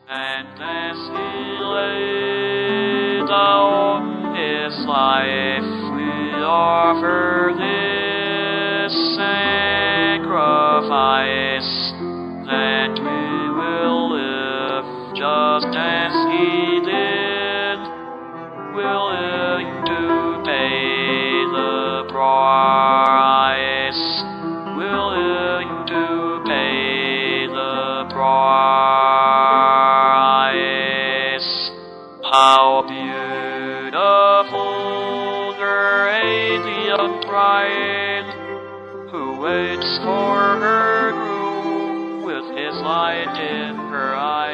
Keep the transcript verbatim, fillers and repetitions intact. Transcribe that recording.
And as he laid down his life, we offer this sacrifice, that we will live just as he did, willing to pay the price, willing to pay the price. How beautiful the radiant bride, who waits for her groom with his light in her eyes.